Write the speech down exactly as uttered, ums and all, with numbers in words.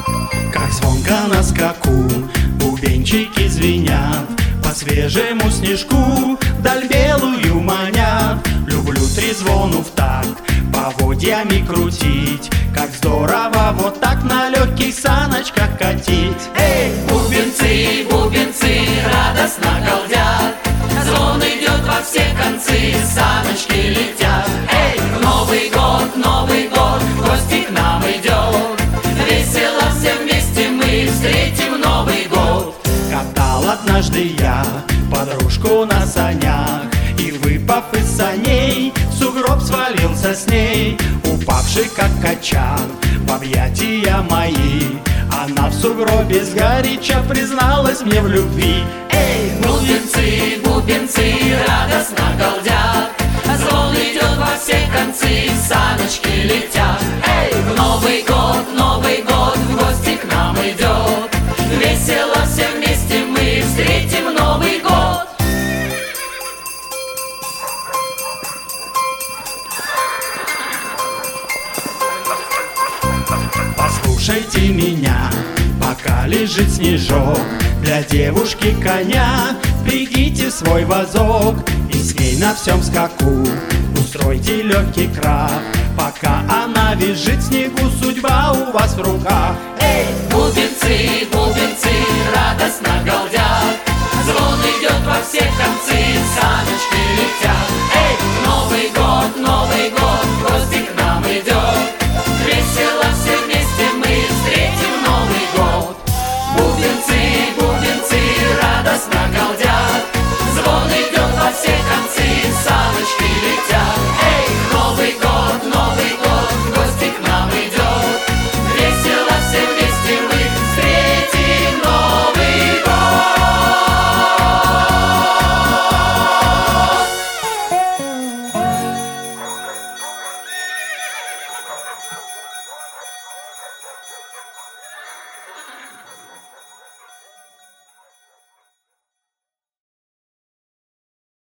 Как звонко на скаку бубенчики звенят, по свежему снежку вдаль белую манят. Люблю трезвону в такт поводьями крутить, как здорово вот так на легких саночках катить. Эй, бубенцы, бубенцы радостно галдят, звон идет во все концы, саночки летят. Эй, Новый год, Новый год, в гости к нам идет, весело все вместе мы встретим Новый год. Катал однажды я подружку на санях, и, выпав из саней, в сугроб свалился с ней. Упавший как качан в объятия мои, она в сугробе сгоряча призналась мне в любви. Эй, бубенцы, бубенцы радостно галдят, звон идет во все концы, саночки летят. Эй, Новый год, Новый год, в гости к нам идет, весело все вместе мы встретим Новый год. Послушайте меня, пока лежит снежок, для девушки коня впрягите в свой вазок, и с ней на всем скаку устройте легкий крах. Пока она визжит в снегу, судьба у вас в руках. Эй, бубенцы, бубенцы радостно галдят, звон идет во все концы, саночки летят. Эй, Новый год, Новый год,